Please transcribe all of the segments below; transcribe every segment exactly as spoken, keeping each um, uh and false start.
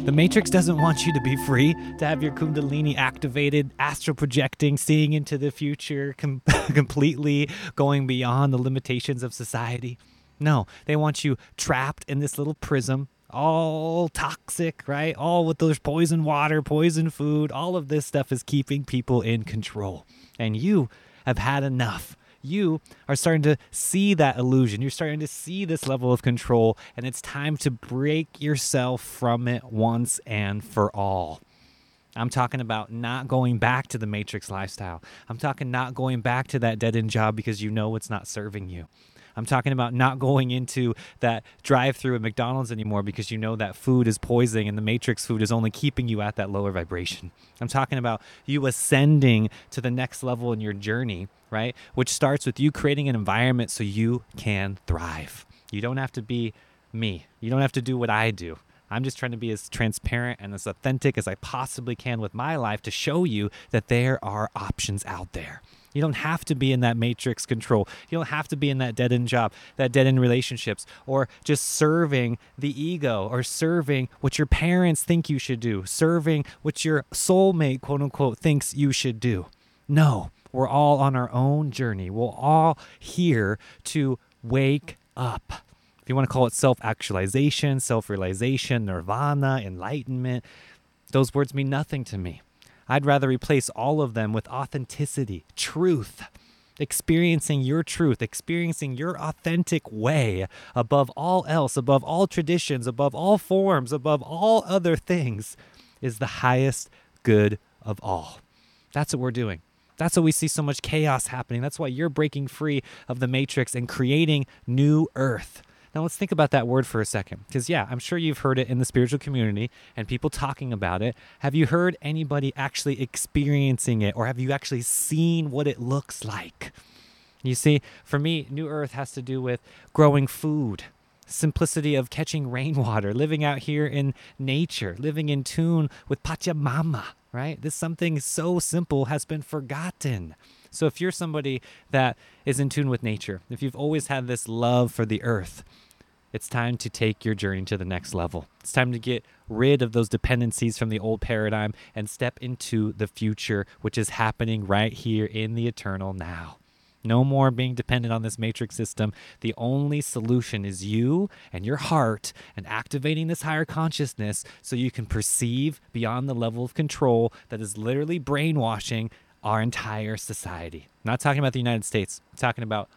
The Matrix doesn't want you to be free, to have your Kundalini activated, astral projecting, seeing into the future, com- completely going beyond the limitations of society. No, they want you trapped in this little prism, all toxic, right? All with those poison water, poison food. All of this stuff is keeping people in control. And you have had enough. You are starting to see that illusion. You're starting to see this level of control, and it's time to break yourself from it once and for all. I'm talking about not going back to the Matrix lifestyle. I'm talking not going back to that dead-end job because you know it's not serving you. I'm talking about not going into that drive-through at McDonald's anymore because you know that food is poisoning and the Matrix food is only keeping you at that lower vibration. I'm talking about you ascending to the next level in your journey, right? Which starts with you creating an environment so you can thrive. You don't have to be me. You don't have to do what I do. I'm just trying to be as transparent and as authentic as I possibly can with my life to show you that there are options out there. You don't have to be in that Matrix control. You don't have to be in that dead-end job, that dead-end relationships, or just serving the ego or serving what your parents think you should do, serving what your soulmate, quote unquote, thinks you should do. No, we're all on our own journey. We're all here to wake up. If you want to call it self-actualization, self-realization, nirvana, enlightenment, those words mean nothing to me. I'd rather replace all of them with authenticity, truth, experiencing your truth, experiencing your authentic way above all else, above all traditions, above all forms, above all other things is the highest good of all. That's what we're doing. That's why we see so much chaos happening. That's why you're breaking free of the Matrix and creating new earth. Now let's think about that word for a second, because yeah, I'm sure you've heard it in the spiritual community and people talking about it. Have you heard anybody actually experiencing it, or have you actually seen what it looks like? You see, for me, New Earth has to do with growing food, simplicity of catching rainwater, living out here in nature, living in tune with Pachamama, right? This something so simple has been forgotten. So if you're somebody that is in tune with nature, if you've always had this love for the earth, it's time to take your journey to the next level. It's time to get rid of those dependencies from the old paradigm and step into the future, which is happening right here in the eternal now. No more being dependent on this matrix system. The only solution is you and your heart and activating this higher consciousness so you can perceive beyond the level of control that is literally brainwashing our entire society. I'm not talking about the United States. I'm talking about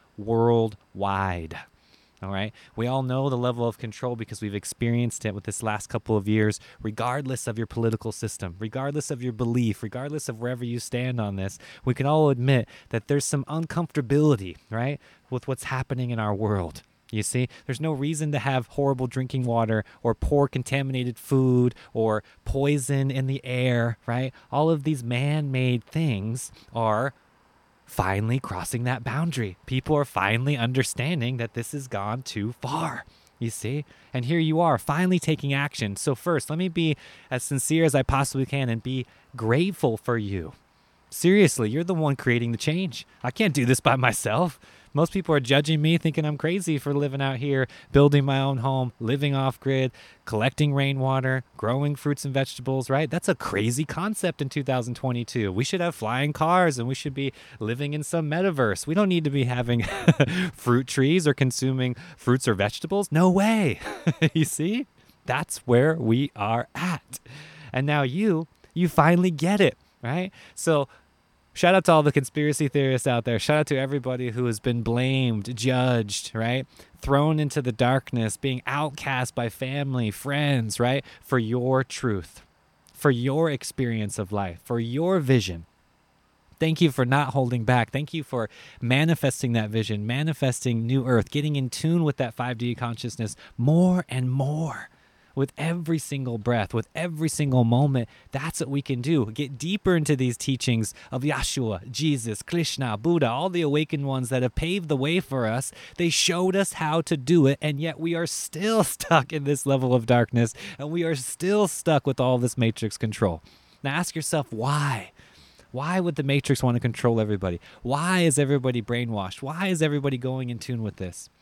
worldwide. All right. We all know the level of control because we've experienced it with this last couple of years, regardless of your political system, regardless of your belief, regardless of wherever you stand on this. We can all admit that there's some uncomfortability, right, with what's happening in our world. You see, there's no reason to have horrible drinking water or poor contaminated food or poison in the air, right? All of these man-made things are finally crossing that boundary. People are finally understanding that this has gone too far, you see? And here you are, finally taking action. So first, let me be as sincere as I possibly can and be grateful for you. Seriously, you're the one creating the change. I can't do this by myself. Most people are judging me, thinking I'm crazy for living out here, building my own home, living off-grid, collecting rainwater, growing fruits and vegetables, right? That's a crazy concept in two thousand twenty-two. We should have flying cars and we should be living in some metaverse. We don't need to be having fruit trees or consuming fruits or vegetables. No way. You see? That's where we are at. And now you, you finally get it, right? So shout out to all the conspiracy theorists out there. Shout out to everybody who has been blamed, judged, right? Thrown into the darkness, being outcast by family, friends, right? For your truth, for your experience of life, for your vision. Thank you for not holding back. Thank you for manifesting that vision, manifesting New Earth, getting in tune with that five D consciousness more and more. With every single breath, with every single moment, that's what we can do. Get deeper into these teachings of Yeshua, Jesus, Krishna, Buddha, all the awakened ones that have paved the way for us. They showed us how to do it, and yet we are still stuck in this level of darkness, and we are still stuck with all this matrix control. Now ask yourself, why? Why would the matrix want to control everybody? Why is everybody brainwashed? Why is everybody going in tune with this?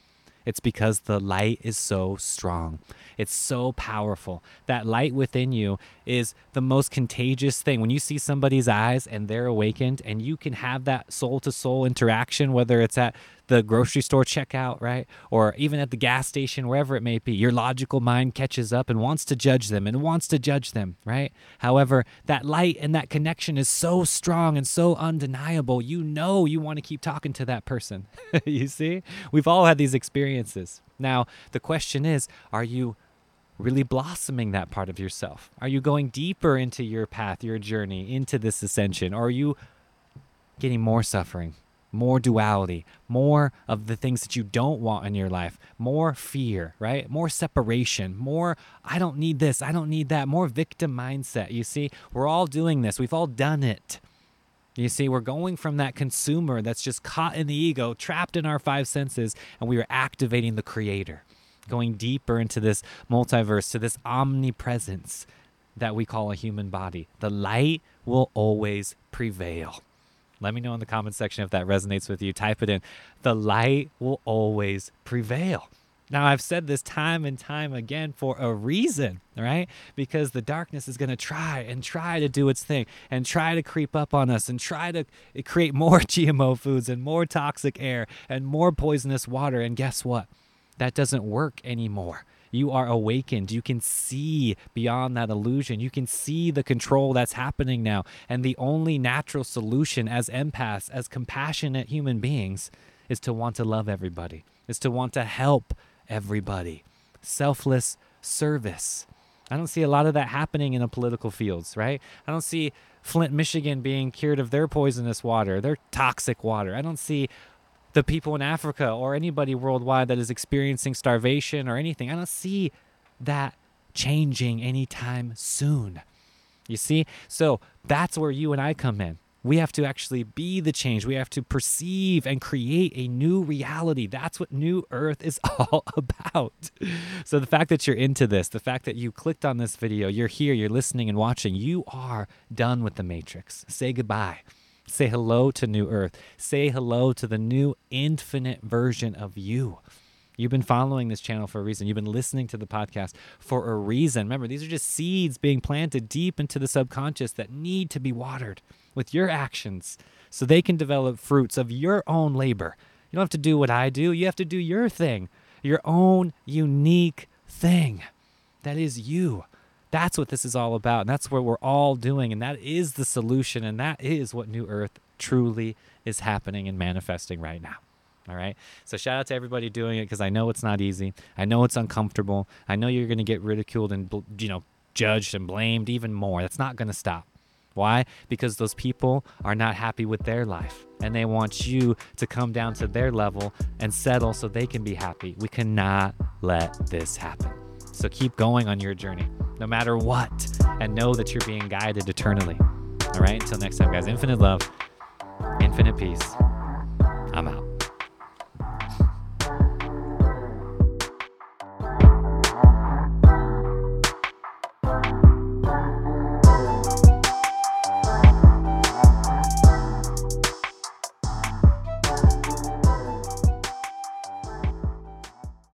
It's because the light is so strong. It's so powerful. That light within you is the most contagious thing. When you see somebody's eyes and they're awakened and you can have that soul-to-soul interaction, whether it's at the grocery store checkout, right? Or even at the gas station, wherever it may be, your logical mind catches up and wants to judge them and wants to judge them, right? However, that light and that connection is so strong and so undeniable. You know you want to keep talking to that person. You see? We've all had these experiences. Now, the question is, are you really blossoming that part of yourself? Are you going deeper into your path, your journey, into this ascension? Or are you getting more suffering, more duality, more of the things that you don't want in your life, more fear, right? More separation, more, I don't need this, I don't need that, more victim mindset. You see, we're all doing this. We've all done it. You see, we're going from that consumer that's just caught in the ego, trapped in our five senses, and we are activating the creator, going deeper into this multiverse, to this omnipresence that we call a human body. The light will always prevail. Let me know in the comment section if that resonates with you. Type it in. The light will always prevail. Now, I've said this time and time again for a reason, right? Because the darkness is going to try and try to do its thing and try to creep up on us and try to create more G M O foods and more toxic air and more poisonous water. And guess what? That doesn't work anymore. You are awakened. You can see beyond that illusion. You can see the control that's happening now. And the only natural solution as empaths, as compassionate human beings, is to want to love everybody, is to want to help everybody. Selfless service. I don't see a lot of that happening in the political fields, right? I don't see Flint, Michigan being cured of their poisonous water, their toxic water. I don't see the people in Africa or anybody worldwide that is experiencing starvation or anything. I don't see that changing anytime soon. You see? So that's where you and I come in. We have to actually be the change. We have to perceive and create a new reality. That's what New Earth is all about. So the fact that you're into this, the fact that you clicked on this video, you're here, you're listening and watching, you are done with the Matrix. Say goodbye. Say hello to New Earth. Say hello to the new infinite version of you. You've been following this channel for a reason. You've been listening to the podcast for a reason. Remember, these are just seeds being planted deep into the subconscious that need to be watered with your actions so they can develop fruits of your own labor. You don't have to do what I do. You have to do your thing, your own unique thing. That is you. That's what this is all about. And that's what we're all doing. And that is the solution. And that is what New Earth truly is happening and manifesting right now. All right. So shout out to everybody doing it, because I know it's not easy. I know it's uncomfortable. I know you're going to get ridiculed and, you know, judged and blamed even more. That's not going to stop. Why? Because those people are not happy with their life, and they want you to come down to their level and settle so they can be happy. We cannot let this happen. So keep going on your journey, no matter what, and know that you're being guided eternally. All right. Until next time, guys, infinite love, infinite peace. I'm out.